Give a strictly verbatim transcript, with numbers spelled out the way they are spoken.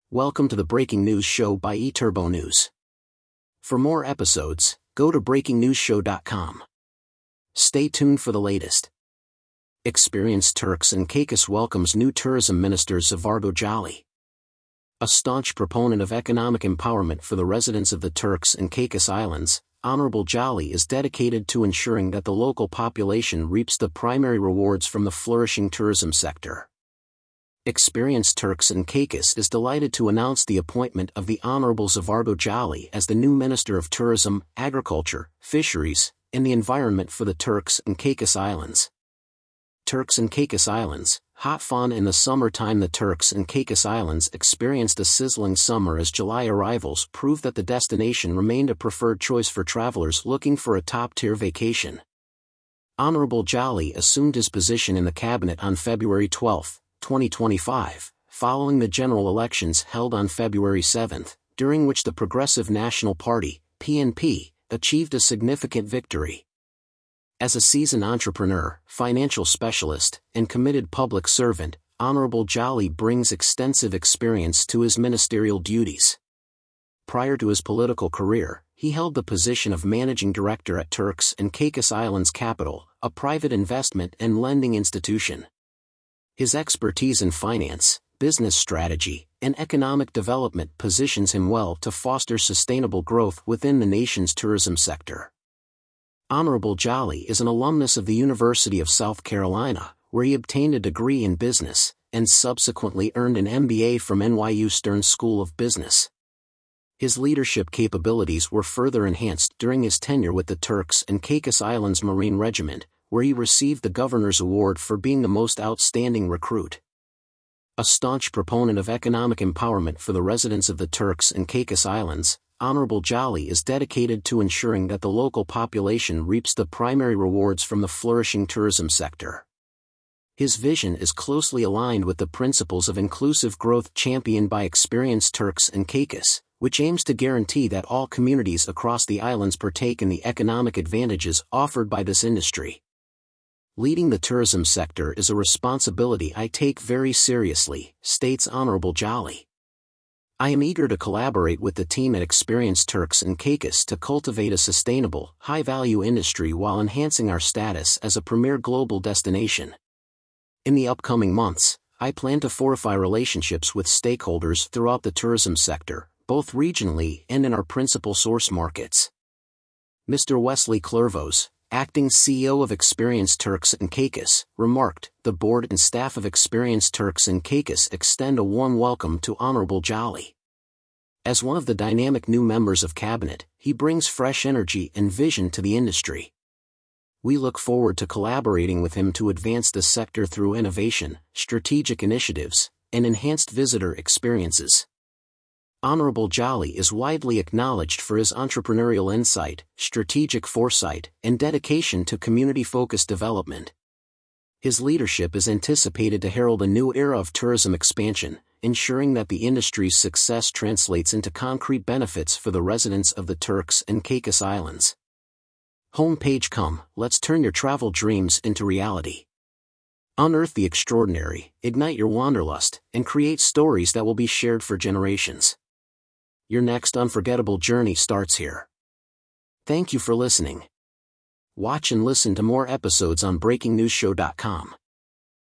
Welcome to the Breaking News Show by eTurbo News. For more episodes, go to breaking news show dot com. Stay tuned for the latest. Experienced Turks and Caicos welcomes new tourism minister Zavardo Jolly. A staunch proponent of economic empowerment for the residents of the Turks and Caicos Islands, Honorable Jolly is dedicated to ensuring that the local population reaps the primary rewards from the flourishing tourism sector. Experienced Turks and Caicos is delighted to announce the appointment of the Honorable Zavardo Jolly as the new Minister of Tourism, Agriculture, Fisheries, and the Environment for the Turks and Caicos Islands. Turks and Caicos Islands, hot fun in the summertime. The Turks and Caicos Islands experienced a sizzling summer as July arrivals proved that the destination remained a preferred choice for travelers looking for a top-tier vacation. Honorable Jolly assumed his position in the cabinet on February twelfth, twenty twenty-five, following the general elections held on February seventh, during which the Progressive National Party, P N P, achieved a significant victory. As a seasoned entrepreneur, financial specialist, and committed public servant, Honorable Jolly brings extensive experience to his ministerial duties. Prior to his political career, he held the position of Managing Director at Turks and Caicos Islands Capital, a private investment and lending institution. His expertise in finance, business strategy, and economic development positions him well to foster sustainable growth within the nation's tourism sector. Honorable Jolly is an alumnus of the University of South Carolina, where he obtained a degree in business, and subsequently earned an M B A from N Y U Stern School of Business. His leadership capabilities were further enhanced during his tenure with the Turks and Caicos Islands Marine Regiment, where he received the Governor's Award for being the most outstanding recruit. A staunch proponent of economic empowerment for the residents of the Turks and Caicos Islands, Honorable Jolly is dedicated to ensuring that the local population reaps the primary rewards from the flourishing tourism sector. His vision is closely aligned with the principles of inclusive growth championed by Experienced Turks and Caicos, which aims to guarantee that all communities across the islands partake in the economic advantages offered by this industry. Leading the tourism sector is a responsibility I take very seriously, states Honorable Jolly. I am eager to collaborate with the team at Experienced Turks and Caicos to cultivate a sustainable, high-value industry while enhancing our status as a premier global destination. In the upcoming months, I plan to fortify relationships with stakeholders throughout the tourism sector, both regionally and in our principal source markets. Mister Wesley Clervos, Acting C E O of Experienced Turks and Caicos, remarked, "The board and staff of Experienced Turks and Caicos extend a warm welcome to Honorable Jolly. As one of the dynamic new members of Cabinet, he brings fresh energy and vision to the industry. We look forward to collaborating with him to advance the sector through innovation, strategic initiatives, and enhanced visitor experiences." Honorable Jolly is widely acknowledged for his entrepreneurial insight, strategic foresight, and dedication to community-focused development. His leadership is anticipated to herald a new era of tourism expansion, ensuring that the industry's success translates into concrete benefits for the residents of the Turks and Caicos Islands. Homepage Come, let's turn your travel dreams into reality. Unearth the extraordinary, ignite your wanderlust, and create stories that will be shared for generations. Your next unforgettable journey starts here. Thank you for listening. Watch and listen to more episodes on breaking news show dot com.